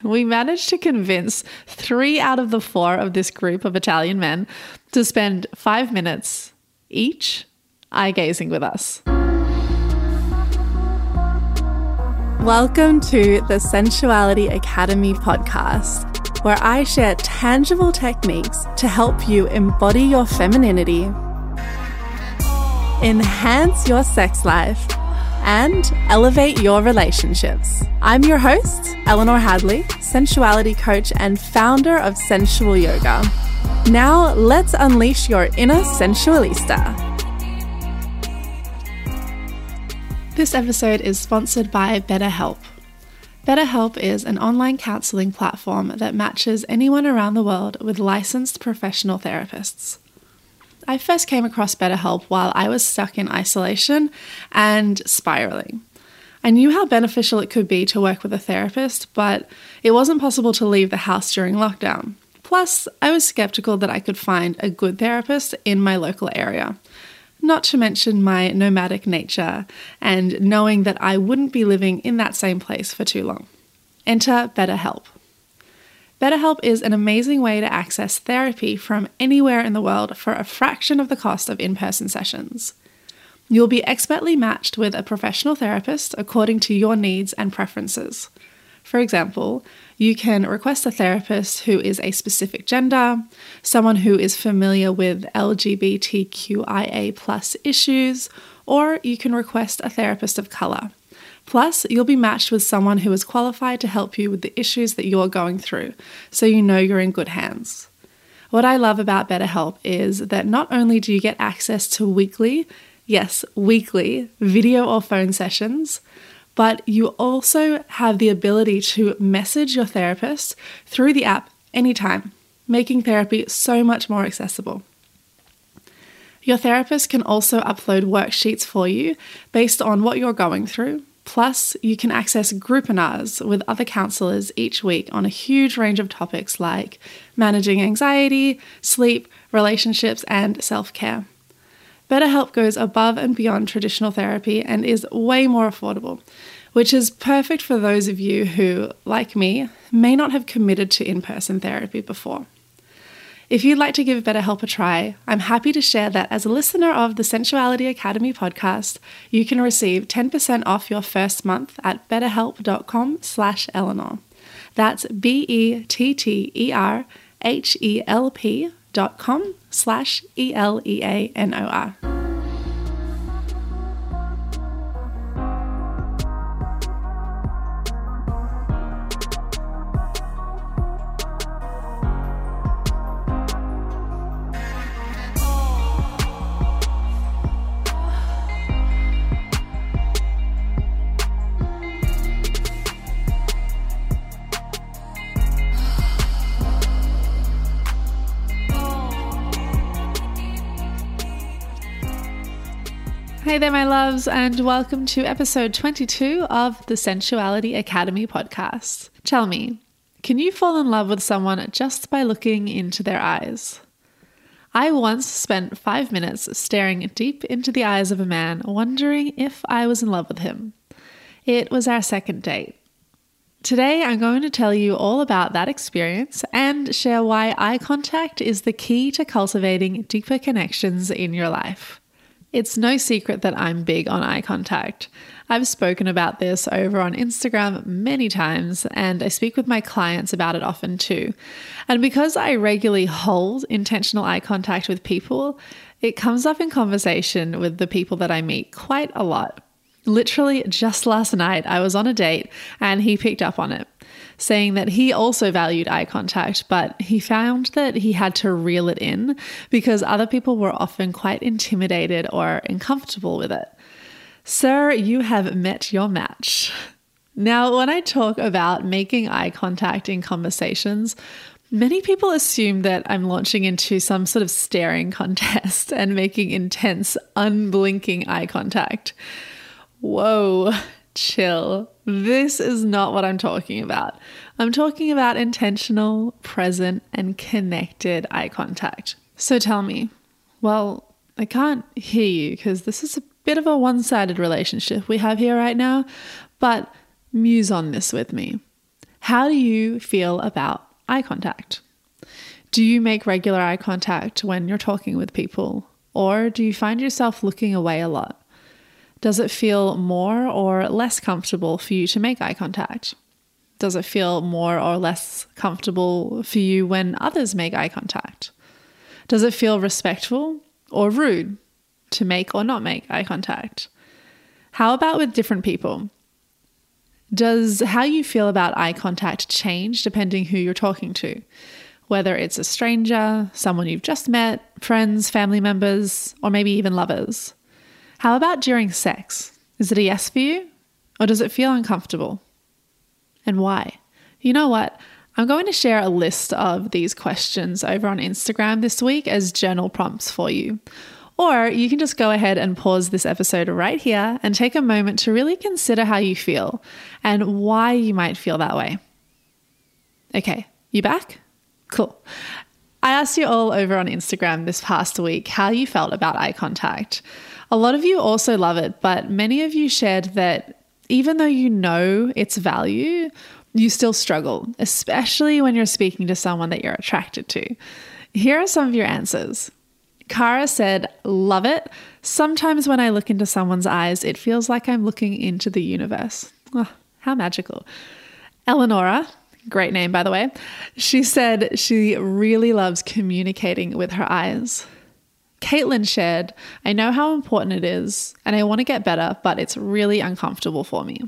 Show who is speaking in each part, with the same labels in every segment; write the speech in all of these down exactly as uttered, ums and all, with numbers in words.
Speaker 1: we managed to convince three out of the four of this group of Italian men to spend five minutes each eye-gazing with us.
Speaker 2: Welcome to the Sensuality Academy podcast, where I share tangible techniques to help you embody your femininity, enhance your sex life, and elevate your relationships. I'm your host, Eleanor Hadley, sensuality coach and founder of Sensual Yoga. Now let's unleash your inner sensualista. This episode is sponsored by BetterHelp. BetterHelp is an online counseling platform that matches anyone around the world with licensed professional therapists. I first came across BetterHelp while I was stuck in isolation and spiraling. I knew how beneficial it could be to work with a therapist, but it wasn't possible to leave the house during lockdown. Plus, I was skeptical that I could find a good therapist in my local area. Not to mention my nomadic nature and knowing that I wouldn't be living in that same place for too long. Enter BetterHelp. BetterHelp is an amazing way to access therapy from anywhere in the world for a fraction of the cost of in-person sessions. You'll be expertly matched with a professional therapist according to your needs and preferences. For example, you can request a therapist who is a specific gender, someone who is familiar with L G B T Q I A plus issues, or you can request a therapist of color. Plus, you'll be matched with someone who is qualified to help you with the issues that you're going through, so you know you're in good hands. What I love about BetterHelp is that not only do you get access to weekly, yes, weekly, video or phone sessions, but you also have the ability to message your therapist through the app anytime, making therapy so much more accessible. Your therapist can also upload worksheets for you based on what you're going through. Plus, you can access groupinars with other counselors each week on a huge range of topics like managing anxiety, sleep, relationships, and self-care. BetterHelp goes above and beyond traditional therapy and is way more affordable, which is perfect for those of you who, like me, may not have committed to in-person therapy before. If you'd like to give BetterHelp a try, I'm happy to share that as a listener of the Sensuality Academy podcast, you can receive ten percent off your first month at betterhelp.com slash Eleanor. That's B-E-T-T-E-R-H-E-L-P dot com slash E-L-E-A-N-O-R. Hey there, my loves, and welcome to episode twenty-two of the Sensuality Academy podcast. Tell me, can you fall in love with someone just by looking into their eyes? I once spent five minutes staring deep into the eyes of a man, wondering if I was in love with him. It was our second date. Today, I'm going to tell you all about that experience and share why eye contact is the key to cultivating deeper connections in your life. It's no secret that I'm big on eye contact. I've spoken about this over on Instagram many times, and I speak with my clients about it often too. And because I regularly hold intentional eye contact with people, it comes up in conversation with the people that I meet quite a lot. Literally just last night, I was on a date and he picked up on it, saying that he also valued eye contact, but he found that he had to reel it in because other people were often quite intimidated or uncomfortable with it. Sir, you have met your match. Now, when I talk about making eye contact in conversations, many people assume that I'm launching into some sort of staring contest and making intense, unblinking eye contact. Whoa, chill. This is not what I'm talking about. I'm talking about intentional, present, and connected eye contact. So tell me, well, I can't hear you because this is a bit of a one-sided relationship we have here right now, but muse on this with me.
Speaker 1: How do you feel about eye contact? Do you make regular eye contact when you're talking with people, or do you find yourself looking away a lot? Does it feel more or less comfortable for you to make eye contact? Does it feel more or less comfortable for you when others make eye contact? Does it feel respectful or rude to make or not make eye contact? How about with different people? Does how you feel about eye contact change depending who you're talking to? Whether it's a stranger, someone you've just met, friends, family members, or maybe even lovers. How about during sex? Is it a yes for you? Or does it feel uncomfortable? And why? You know what? I'm going to share a list of these questions over on Instagram this week as journal prompts for you. Or you can just go ahead and pause this episode right here and take a moment to really consider how you feel and why you might feel that way. Okay, you back? Cool. I asked you all over on Instagram this past week how you felt about eye contact. A lot of you also love it, but many of you shared that even though you know its value, you still struggle, especially when you're speaking to someone that you're attracted to. Here are some of your answers. Cara said, love it. Sometimes when I look into someone's eyes, it feels like I'm looking into the universe. Oh, how magical. Eleonora, great name by the way, she said she really loves communicating with her eyes. Caitlin shared, I know how important it is and I want to get better, but it's really uncomfortable for me.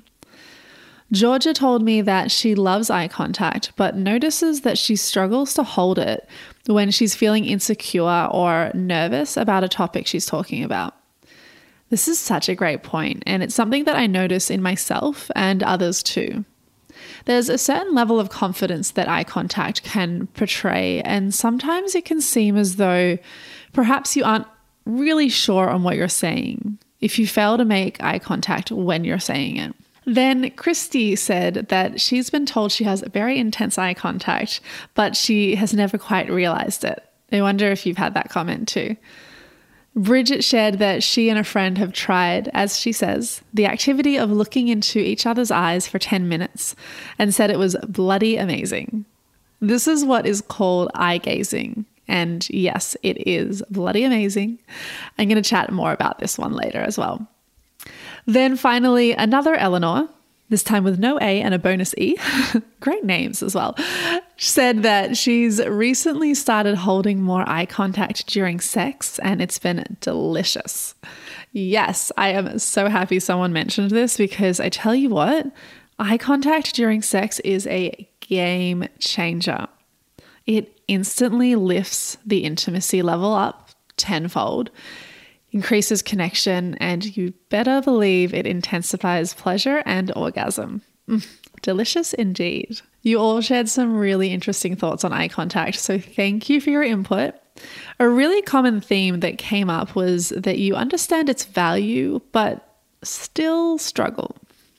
Speaker 1: Georgia told me that she loves eye contact, but notices that she struggles to hold it when she's feeling insecure or nervous about a topic she's talking about. This is such a great point, and it's something that I notice in myself and others too. There's a certain level of confidence that eye contact can portray, and sometimes it can seem as though perhaps you aren't really sure on what you're saying if you fail to make eye contact when you're saying it. Then Christy said that she's been told she has very intense eye contact, but she has never quite realized it. I wonder if you've had that comment too. Bridget shared that she and a friend have tried, as she says, the activity of looking into each other's eyes for ten minutes and said it was bloody amazing. This is what is called eye gazing. And yes, it is bloody amazing. I'm going to chat more about this one later as well. Then finally, another Eleanor, this time with no A and a bonus E, great names as well, said that she's recently started holding more eye contact during sex and it's been delicious. Yes, I am so happy someone mentioned this because I tell you what, eye contact during sex is a game changer. It instantly lifts the intimacy level up tenfold, increases connection, and you better believe it intensifies pleasure and orgasm. Mm, delicious indeed. You all shared some really interesting thoughts on eye contact, so thank you for your input. A really common theme that came up was that you understand its value, but still struggle.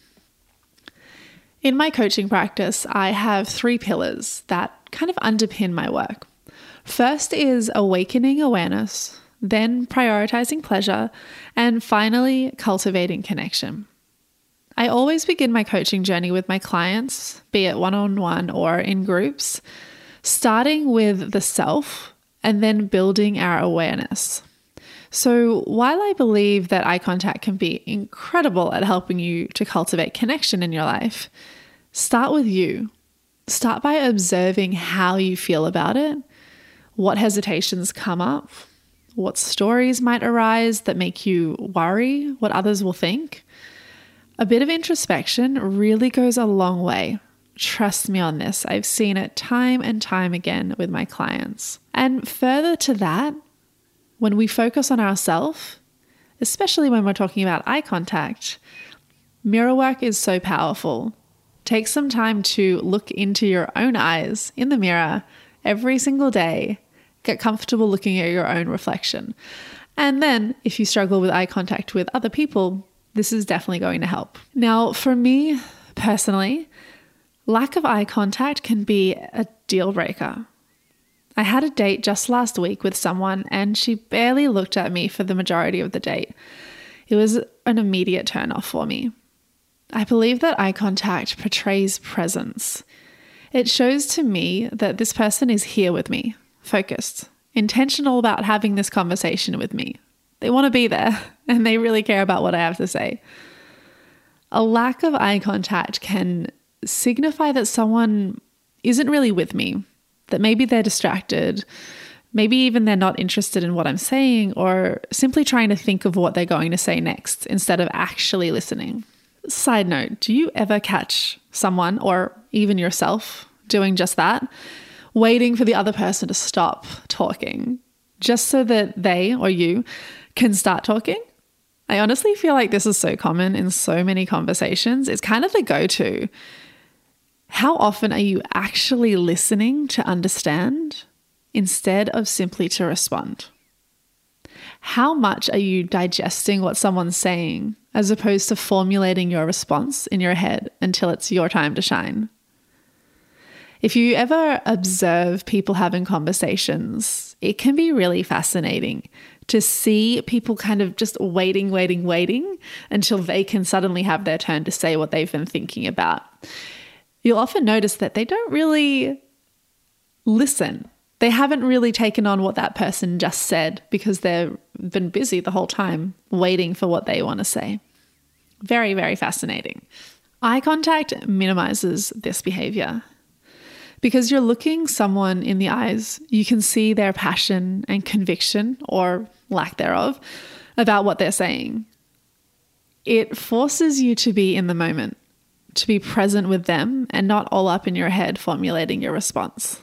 Speaker 1: In my coaching practice, I have three pillars that kind of underpin my work. First is awakening awareness, then prioritizing pleasure, and finally cultivating connection. I always begin my coaching journey with my clients, be it one-on-one or in groups, starting with the self and then building our awareness. So while I believe that eye contact can be incredible at helping you to cultivate connection in your life, start with you. Start by observing how you feel about it, what hesitations come up, what stories might arise that make you worry what others will think. A bit of introspection really goes a long way. Trust me on this. I've seen it time and time again with my clients. And further to that, when we focus on ourselves, especially when we're talking about eye contact, mirror work is so powerful. Take some time to look into your own eyes in the mirror every single day. Get comfortable looking at your own reflection. And then if you struggle with eye contact with other people, this is definitely going to help. Now, for me personally, lack of eye contact can be a deal breaker. I had a date just last week with someone and she barely looked at me for the majority of the date. It was an immediate turn off for me. I believe that eye contact portrays presence. It shows to me that this person is here with me, focused, intentional about having this conversation with me. They want to be there and they really care about what I have to say. A lack of eye contact can signify that someone isn't really with me, that maybe they're distracted, maybe even they're not interested in what I'm saying, or simply trying to think of what they're going to say next instead of actually listening. Side note, do you ever catch someone, or even yourself, doing just that? Waiting for the other person to stop talking, just so that they or you can start talking? I honestly feel like this is so common in so many conversations. It's kind of the go-to. How often are you actually listening to understand instead of simply to respond? How much are you digesting what someone's saying as opposed to formulating your response in your head until it's your time to shine? If you ever observe people having conversations, it can be really fascinating to see people kind of just waiting, waiting, waiting until they can suddenly have their turn to say what they've been thinking about. You'll often notice that they don't really listen. They haven't really taken on what that person just said because they've been busy the whole time waiting for what they want to say. Very, very fascinating. Eye contact minimizes this behavior. Because you're looking someone in the eyes, you can see their passion and conviction, or lack thereof, about what they're saying. It forces you to be in the moment, to be present with them and not all up in your head formulating your response.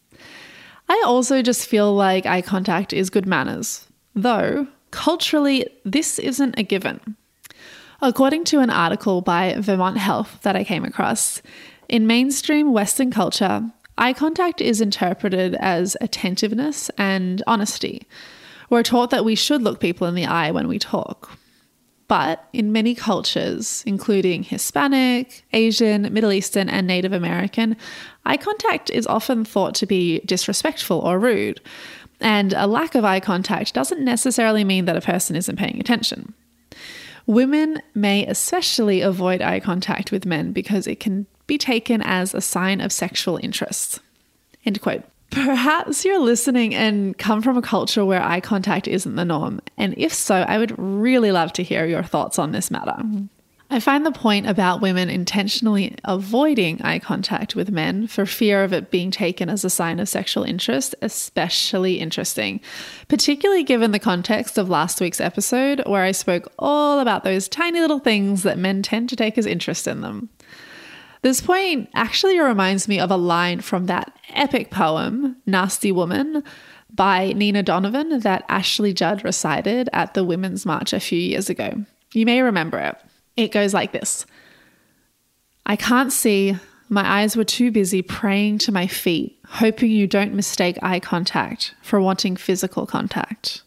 Speaker 1: I also just feel like eye contact is good manners, though culturally this isn't a given. According to an article by Vermont Health that I came across, in mainstream Western culture, eye contact is interpreted as attentiveness and honesty. We're taught that we should look people in the eye when we talk. But in many cultures, including Hispanic, Asian, Middle Eastern, and Native American, eye contact is often thought to be disrespectful or rude. And a lack of eye contact doesn't necessarily mean that a person isn't paying attention. Women may especially avoid eye contact with men because it can be taken as a sign of sexual interest. End quote. Perhaps you're listening and come from a culture where eye contact isn't the norm. And if so, I would really love to hear your thoughts on this matter. I find the point about women intentionally avoiding eye contact with men for fear of it being taken as a sign of sexual interest especially interesting, particularly given the context of last week's episode where I spoke all about those tiny little things that men tend to take as interest in them. This point actually reminds me of a line from that epic poem, Nasty Woman, by Nina Donovan that Ashley Judd recited at the Women's March a few years ago. You may remember it. It goes like this. I can't see. My eyes were too busy praying to my feet, hoping you don't mistake eye contact for wanting physical contact.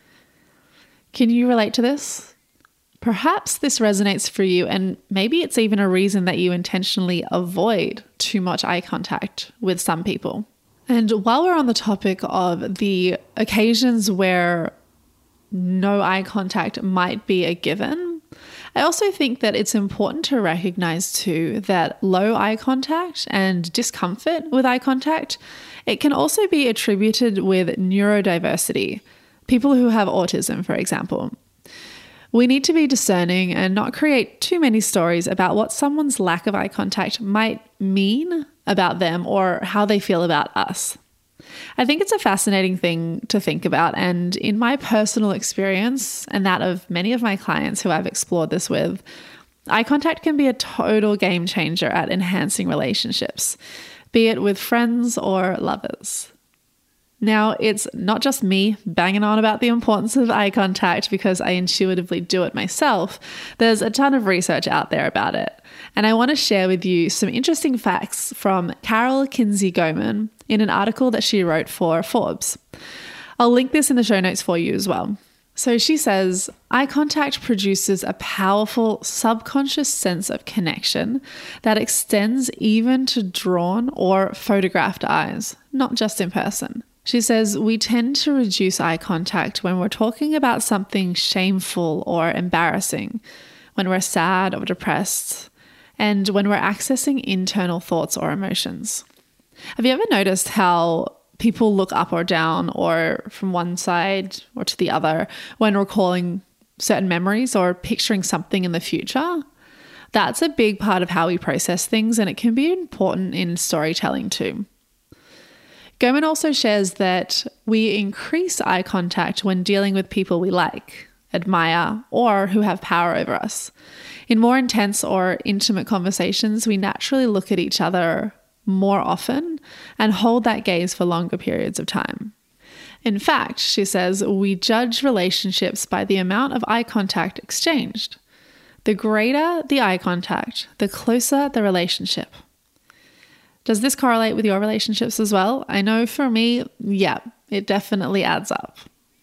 Speaker 1: Can you relate to this? Perhaps this resonates for you, and maybe it's even a reason that you intentionally avoid too much eye contact with some people. And while we're on the topic of the occasions where no eye contact might be a given, I also think that it's important to recognize too that low eye contact and discomfort with eye contact, it can also be attributed with neurodiversity, people who have autism, for example. We need to be discerning and not create too many stories about what someone's lack of eye contact might mean about them or how they feel about us. I think it's a fascinating thing to think about, and in my personal experience and that of many of my clients who I've explored this with, eye contact can be a total game changer at enhancing relationships, be it with friends or lovers. Now, it's not just me banging on about the importance of eye contact because I intuitively do it myself. There's a ton of research out there about it. And I want to share with you some interesting facts from Carol Kinsey Goman in an article that she wrote for Forbes. I'll link this in the show notes for you as well. So she says, eye contact produces a powerful subconscious sense of connection that extends even to drawn or photographed eyes, not just in person. She says, we tend to reduce eye contact when we're talking about something shameful or embarrassing, when we're sad or depressed, and when we're accessing internal thoughts or emotions. Have you ever noticed how people look up or down or from one side or to the other when recalling certain memories or picturing something in the future? That's a big part of how we process things, and it can be important in storytelling too. Goleman also shares that we increase eye contact when dealing with people we like, admire, or who have power over us. In more intense or intimate conversations, we naturally look at each other more often and hold that gaze for longer periods of time. In fact, she says, we judge relationships by the amount of eye contact exchanged. The greater the eye contact, the closer the relationship. Does this correlate with your relationships as well? I know for me, yeah, it definitely adds up.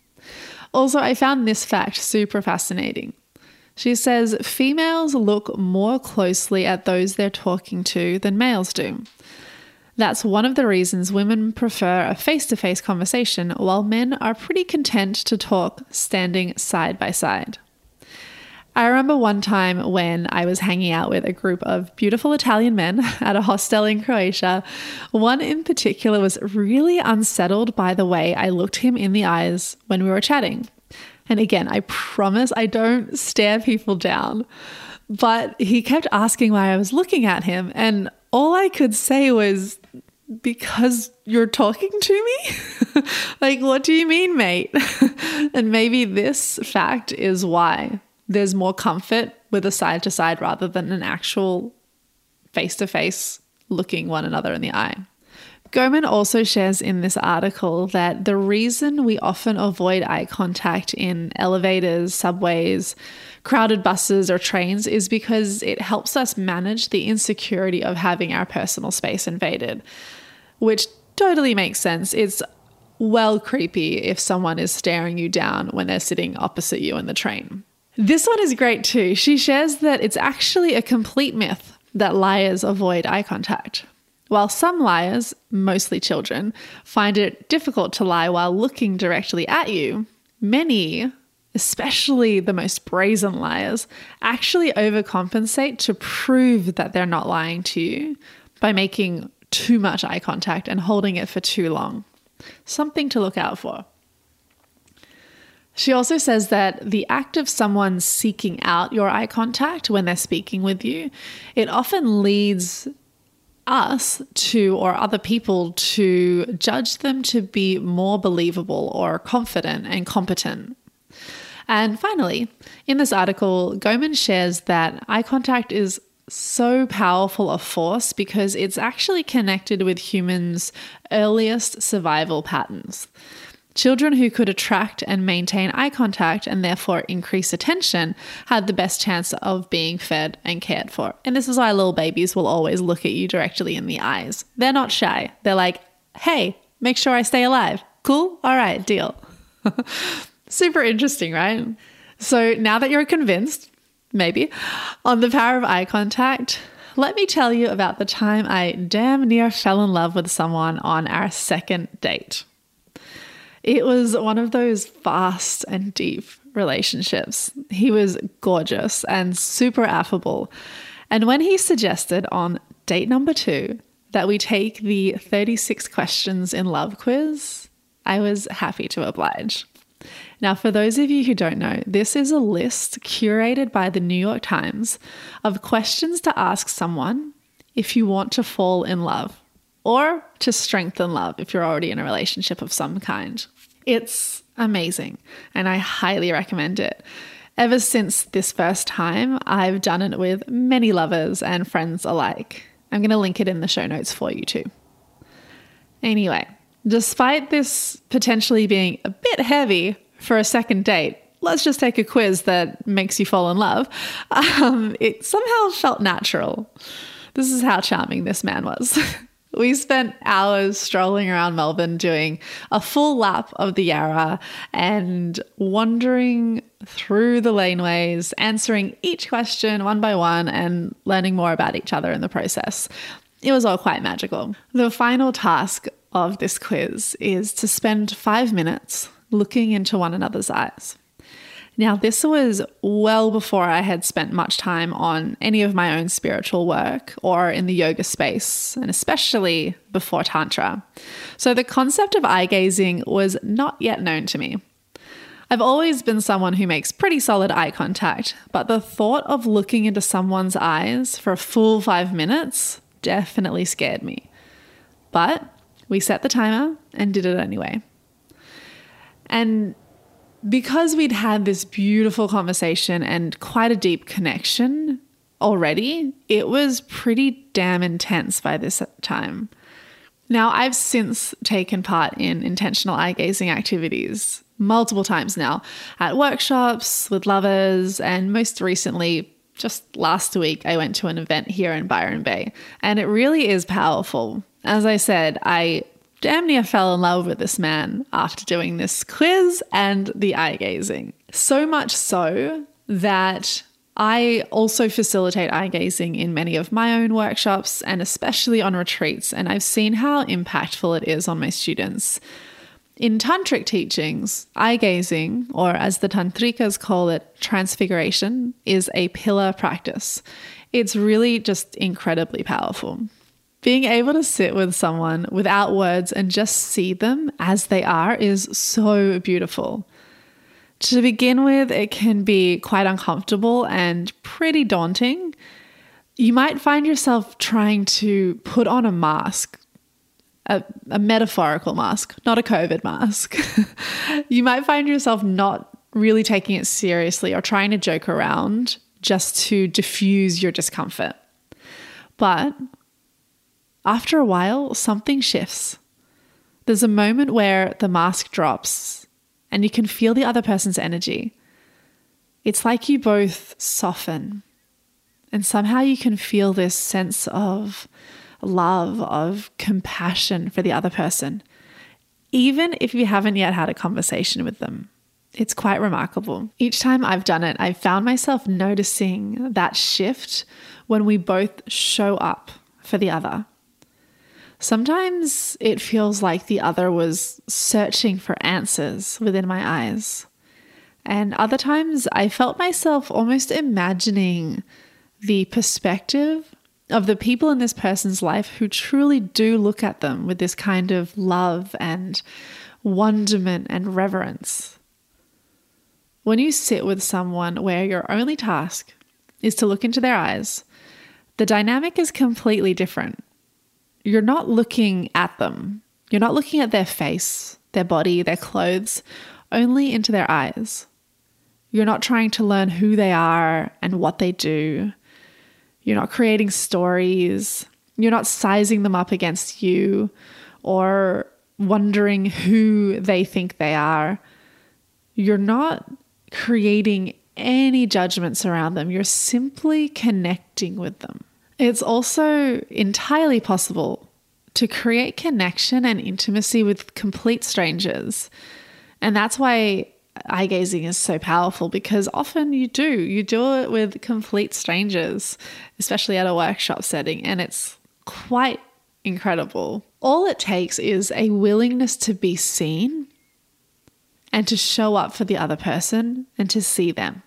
Speaker 1: Also, I found this fact super fascinating. She says females look more closely at those they're talking to than males do. That's one of the reasons women prefer a face-to-face conversation, while men are pretty content to talk standing side by side. I remember one time when I was hanging out with a group of beautiful Italian men at a hostel in Croatia. One in particular was really unsettled by the way I looked him in the eyes when we were chatting. And again, I promise I don't stare people down, but he kept asking why I was looking at him. And all I could say was, because you're talking to me? Like, what do you mean, mate? And maybe this fact is why there's more comfort with a side to side rather than an actual face to face looking one another in the eye. Goleman also shares in this article that the reason we often avoid eye contact in elevators, subways, crowded buses, or trains is because it helps us manage the insecurity of having our personal space invaded, which totally makes sense. It's well creepy if someone is staring you down when they're sitting opposite you in the train. This one is great too. She shares that it's actually a complete myth that liars avoid eye contact. While some liars, mostly children, find it difficult to lie while looking directly at you, many, especially the most brazen liars, actually overcompensate to prove that they're not lying to you by making too much eye contact and holding it for too long. Something to look out for. She also says that the act of someone seeking out your eye contact when they're speaking with you, it often leads us to, or other people to, judge them to be more believable or confident and competent. And finally, in this article, Goleman shares that eye contact is so powerful a force because it's actually connected with humans' earliest survival patterns. Children who could attract and maintain eye contact and therefore increase attention had the best chance of being fed and cared for. And this is why little babies will always look at you directly in the eyes. They're not shy. They're like, hey, make sure I stay alive. Cool? All right, deal. Super interesting, right? So now that you're convinced, maybe, on the power of eye contact, let me tell you about the time I damn near fell in love with someone on our second date. It was one of those fast and deep relationships. He was gorgeous and super affable. And when he suggested on date number two that we take the thirty-six questions in love quiz, I was happy to oblige. Now, for those of you who don't know, this is a list curated by the New York Times of questions to ask someone if you want to fall in love, or to strengthen love if you're already in a relationship of some kind. It's amazing, and I highly recommend it. Ever since this first time, I've done it with many lovers and friends alike. I'm going to link it in the show notes for you too. Anyway, despite this potentially being a bit heavy for a second date, let's just take a quiz that makes you fall in love. Um, it somehow felt natural. This is how charming this man was. We spent hours strolling around Melbourne doing a full lap of the Yarra and wandering through the laneways, answering each question one by one and learning more about each other in the process. It was all quite magical. The final task of this quiz is to spend five minutes looking into one another's eyes. Now, this was well before I had spent much time on any of my own spiritual work or in the yoga space, and especially before Tantra. So the concept of eye gazing was not yet known to me. I've always been someone who makes pretty solid eye contact, but the thought of looking into someone's eyes for a full five minutes definitely scared me. But we set the timer and did it anyway. And because we'd had this beautiful conversation and quite a deep connection already, it was pretty damn intense by this time. Now, I've since taken part in intentional eye gazing activities multiple times now at workshops with lovers, and most recently, just last week, I went to an event here in Byron Bay, and it really is powerful. As I said, I damn near fell in love with this man after doing this quiz and the eye gazing. So much so that I also facilitate eye gazing in many of my own workshops and especially on retreats, and I've seen how impactful it is on my students. In tantric teachings, eye gazing, or as the tantrikas call it, transfiguration, is a pillar practice. It's really just incredibly powerful. Being able to sit with someone without words and just see them as they are is so beautiful. To begin with, it can be quite uncomfortable and pretty daunting. You might find yourself trying to put on a mask, a, a metaphorical mask, not a COVID mask. You might find yourself not really taking it seriously or trying to joke around just to diffuse your discomfort. But after a while, something shifts. There's a moment where the mask drops and you can feel the other person's energy. It's like you both soften, and somehow you can feel this sense of love, of compassion for the other person, even if you haven't yet had a conversation with them. It's quite remarkable. Each time I've done it, I've found myself noticing that shift when we both show up for the other. Sometimes it feels like the other was searching for answers within my eyes. And other times I felt myself almost imagining the perspective of the people in this person's life who truly do look at them with this kind of love and wonderment and reverence. When you sit with someone where your only task is to look into their eyes, the dynamic is completely different. You're not looking at them. You're not looking at their face, their body, their clothes, only into their eyes. You're not trying to learn who they are and what they do. You're not creating stories. You're not sizing them up against you or wondering who they think they are. You're not creating any judgments around them. You're simply connecting with them. It's also entirely possible to create connection and intimacy with complete strangers. And that's why eye gazing is so powerful, because often you do. You do it with complete strangers, especially at a workshop setting, and it's quite incredible. All it takes is a willingness to be seen and to show up for the other person and to see them,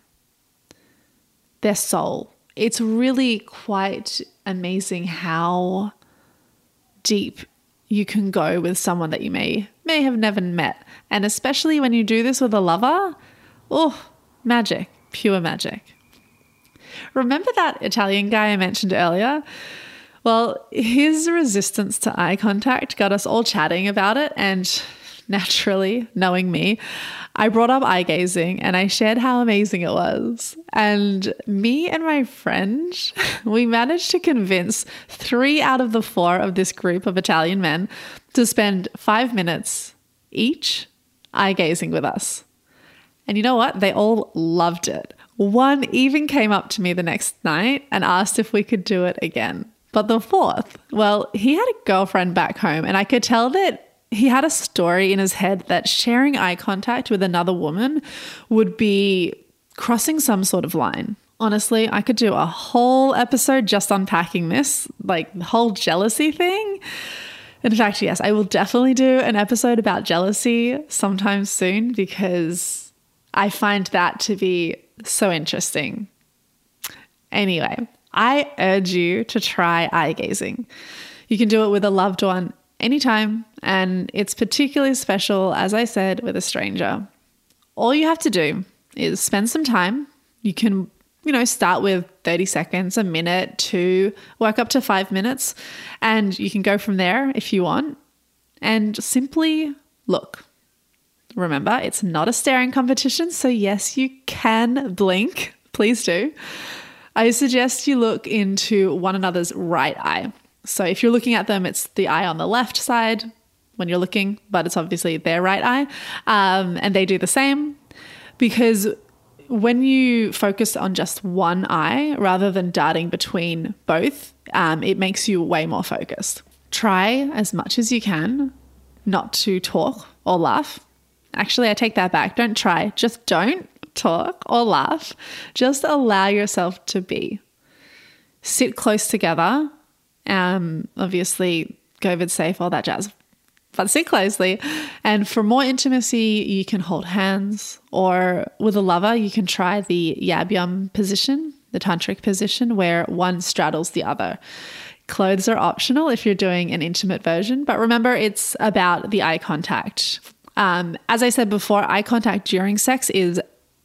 Speaker 1: their soul. It's really quite amazing how deep you can go with someone that you may may have never met. And especially when you do this with a lover, oh, magic, pure magic. Remember that Italian guy I mentioned earlier? Well, his resistance to eye contact got us all chatting about it, and naturally, knowing me, I brought up eye gazing and I shared how amazing it was. And me and my friend, we managed to convince three out of the four of this group of Italian men to spend five minutes each eye gazing with us. And you know what? They all loved it. One even came up to me the next night and asked if we could do it again. But the fourth, well, he had a girlfriend back home, and I could tell that he had a story in his head that sharing eye contact with another woman would be crossing some sort of line. Honestly, I could do a whole episode just unpacking this, like the whole jealousy thing. In fact, yes, I will definitely do an episode about jealousy sometime soon, because I find that to be so interesting. Anyway, I urge you to try eye gazing. You can do it with a loved one anytime, and it's particularly special, as I said, with a stranger. All you have to do is spend some time. You can, you know, start with thirty seconds, a minute, two, work up to five minutes, and you can go from there if you want. And simply look. Remember, it's not a staring competition, so yes, you can blink. Please do. I suggest you look into one another's right eye. So if you're looking at them, it's the eye on the left side when you're looking, but it's obviously their right eye. Um, and they do the same, because when you focus on just one eye rather than darting between both, um, it makes you way more focused. Try as much as you can not to talk or laugh. Actually, I take that back. Don't try. Just don't talk or laugh. Just allow yourself to be. Sit close together. Um, obviously, COVID safe, all that jazz. But sit closely. And for more intimacy, you can hold hands. Or with a lover, you can try the Yab Yum position, the tantric position, where one straddles the other. Clothes are optional if you're doing an intimate version. But remember, it's about the eye contact. Um, as I said before, eye contact during sex is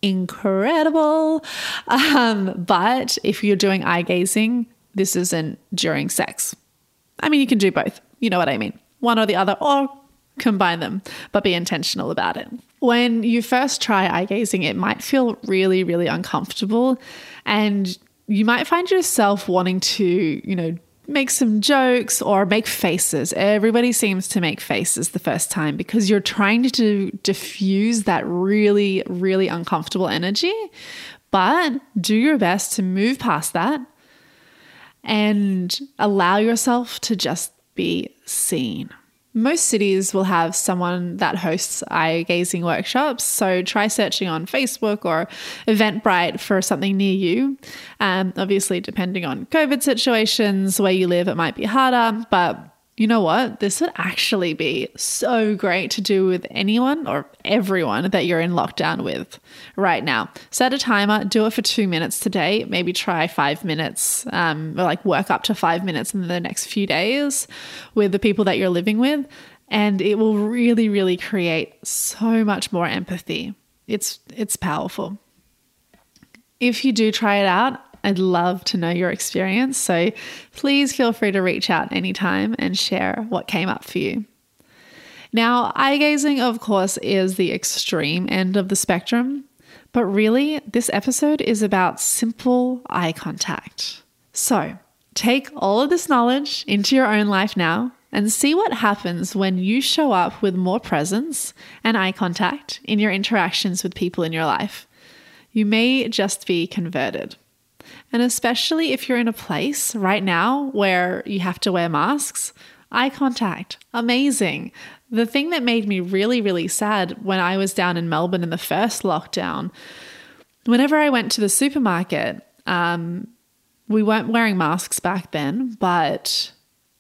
Speaker 1: incredible. Um, but if you're doing eye gazing, this isn't during sex. I mean, you can do both. You know what I mean. One or the other, or combine them, but be intentional about it. When you first try eye gazing, it might feel really, really uncomfortable, and you might find yourself wanting to, you know, make some jokes or make faces. Everybody seems to make faces the first time because you're trying to diffuse that really, really uncomfortable energy. But do your best to move past that and allow yourself to just be seen. Most cities will have someone that hosts eye gazing workshops, so try searching on Facebook or Eventbrite for something near you. Um, obviously, depending on COVID situations, where you live, it might be harder, but you know what? This would actually be so great to do with anyone or everyone that you're in lockdown with right now. Set a timer, do it for two minutes today, maybe try five minutes, um, or like work up to five minutes in the next few days with the people that you're living with. And it will really, really create so much more empathy. It's, it's powerful. If you do try it out, I'd love to know your experience. So please feel free to reach out anytime and share what came up for you. Now, eye gazing, of course, is the extreme end of the spectrum, but really this episode is about simple eye contact. So take all of this knowledge into your own life now and see what happens when you show up with more presence and eye contact in your interactions with people in your life. You may just be converted. And especially if you're in a place right now where you have to wear masks, eye contact, amazing. The thing that made me really, really sad when I was down in Melbourne in the first lockdown, whenever I went to the supermarket, um, we weren't wearing masks back then, but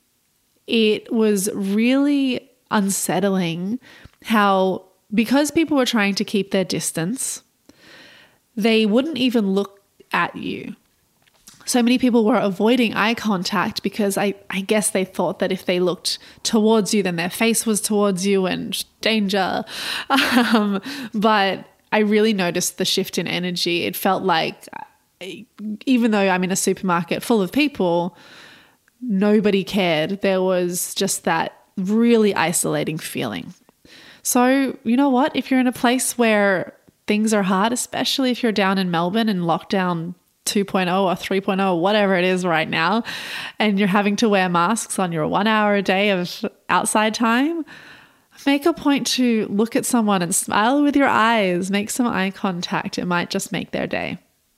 Speaker 1: it was really unsettling how, because people were trying to keep their distance, they wouldn't even look at you. So many people were avoiding eye contact because I, I guess they thought that if they looked towards you, then their face was towards you and danger. Um, but I really noticed the shift in energy. It felt like, even though I'm in a supermarket full of people, nobody cared. There was just that really isolating feeling. So you know what? If you're in a place where things are hard, especially if you're down in Melbourne in lockdown two point oh or three point oh, whatever it is right now, and you're having to wear masks on your one hour a day of outside time, make a point to look at someone and smile with your eyes, make some eye contact. It might just make their day.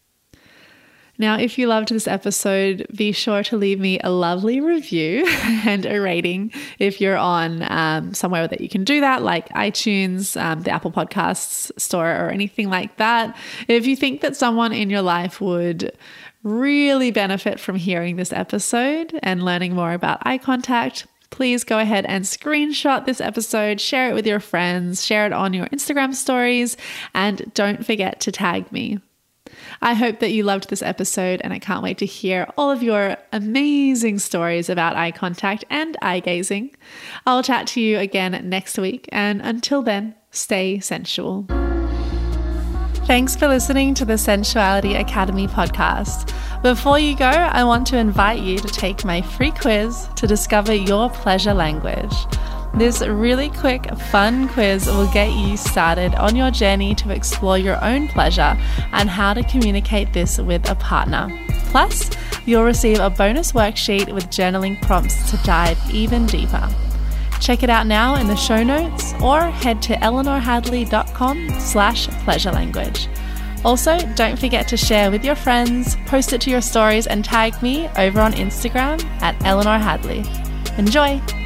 Speaker 1: Now, if you loved this episode, be sure to leave me a lovely review and a rating if you're on um, somewhere that you can do that, like iTunes, um, the Apple Podcasts store, or anything like that. If you think that someone in your life would really benefit from hearing this episode and learning more about eye contact, please go ahead and screenshot this episode, share it with your friends, share it on your Instagram stories, and don't forget to tag me. I hope that you loved this episode, and I can't wait to hear all of your amazing stories about eye contact and eye gazing. I'll chat to you again next week, and until then, stay sensual.
Speaker 2: Thanks for listening to the Sensuality Academy podcast. Before you go, I want to invite you to take my free quiz to discover your pleasure language. This really quick, fun quiz will get you started on your journey to explore your own pleasure and how to communicate this with a partner. Plus, you'll receive a bonus worksheet with journaling prompts to dive even deeper. Check it out now in the show notes or head to eleanorhadley.com slash pleasure language. Also, don't forget to share with your friends, post it to your stories, and tag me over on Instagram at Eleanor Hadley. Enjoy!